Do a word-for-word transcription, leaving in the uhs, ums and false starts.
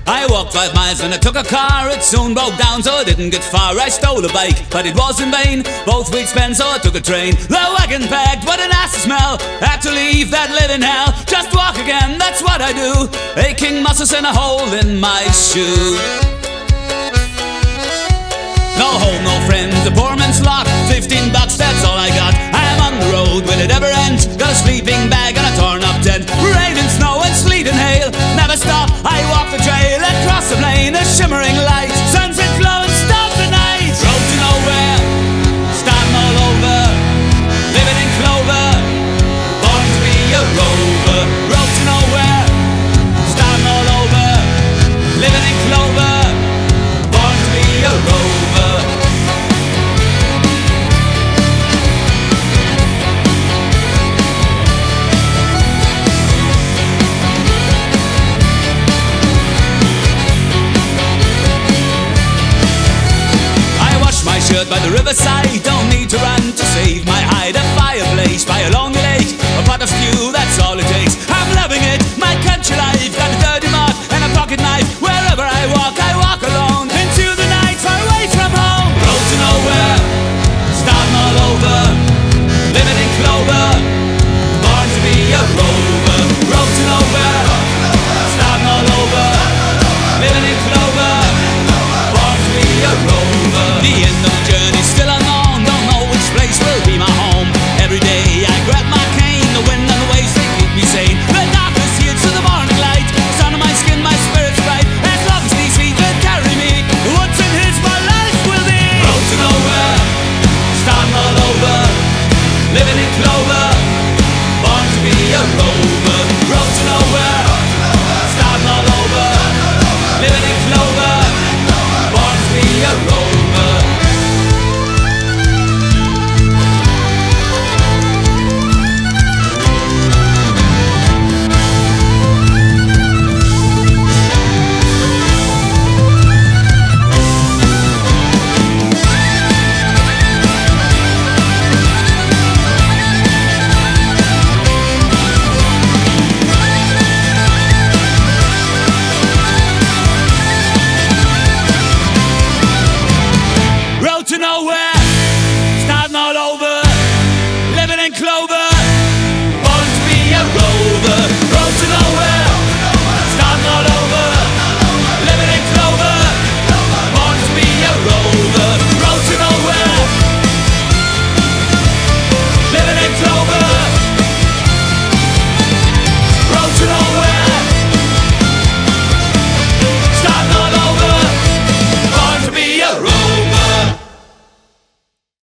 I walked five miles and I took a car. It soon broke down, so I didn't get far. I stole a bike, but it was in vain. Both we'd spent, so I took a train. The wagon packed, what a nasty smell. Had to leave that living hell. Just walk again, that's what I do. Aching muscles and a hole in my shoe. No home, no friends, a poor man's lot. Fifteen bucks, that's all I got. I'm on the road, will it ever end? Got a sleeping bag and a torn up tent. Rain and snow and sleet and hail. Never stop, I walk the trail. Across the plain, a shimmering light. Sunset glow and stop the night. Road to nowhere, starting all over. Living in clover, born to be a rover. Road to nowhere, starting all over. Living in clover, born to be a rover. By the riverside, don't need to run to save my hide. A fireplace by a long